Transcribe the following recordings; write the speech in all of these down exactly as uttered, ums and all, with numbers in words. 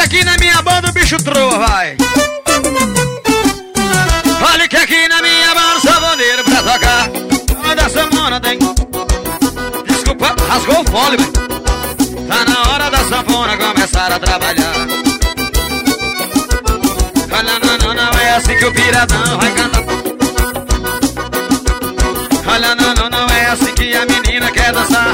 aqui na minha banda o bicho troa, vai. Olha que aqui na minha banda sanfoneiro pra tocar. Toda semana tem. Desculpa, rasgou o fole, velho. Tá na hora da sanfona começar a trabalhar. Olha, não, não, não é assim que o piradão vai cantar. Olha, não, não, não é assim que a menina quer dançar.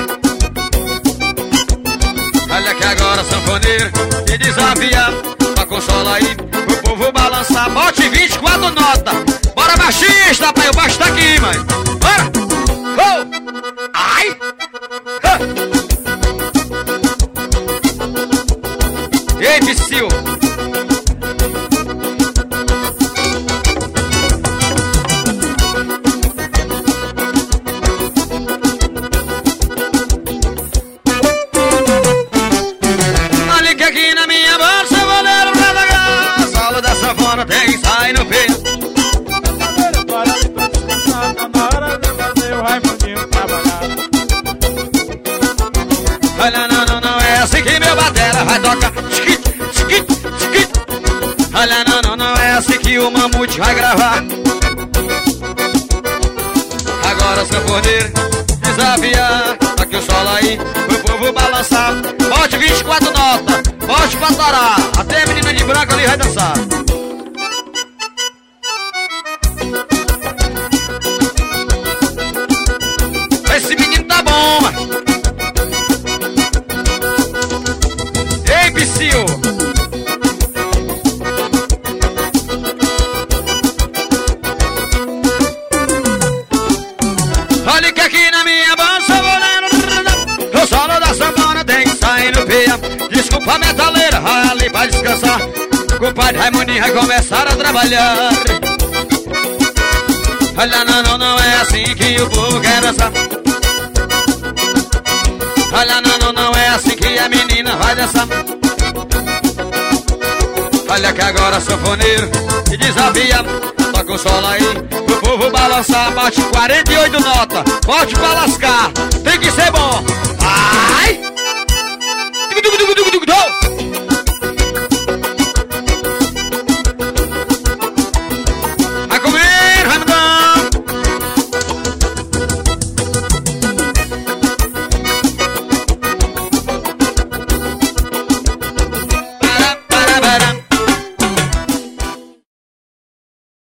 Olha que agora sanfoneiro te desafia. Pra consola aí, o povo balançar. Bote vinte e quatro notas. Bora baixista, pai, o baixo tá aqui, mãe. Bora! Oh! Ai! Ah! Ei, Psyu! Olha que aqui na minha bolsa eu vou ler o Radagás. Solo da sanfona tem ensaio no peito. Olha, não, não, não é assim que meu batera vai tocar. Skit, skit, skit. Olha, não, não, não é assim que o mamute vai gravar. Agora sanfoneiro desafiar. Aqui o solo aí, o povo balançar. Bote vinte e quatro notas, bote pra torar. Até a menina de branco ali vai dançar. Esse menino tá bom, mano. Ei, Psyu! Olha que aqui na minha bolsa eu vou lendo. O solo da sanfona tem que sair no pia. Desculpa, metaleira, vai ali pra descansar. O compadre Raimundo vai começar a trabalhar. Olha, não, não, não é assim que o povo quer dançar. Olha, não, não, não é assim que a menina vai dançar. Olha que agora sanfoneiro te desafia. Toca o solo aí, o povo balançar. Bote quarenta e oito notas, bote pra lascar.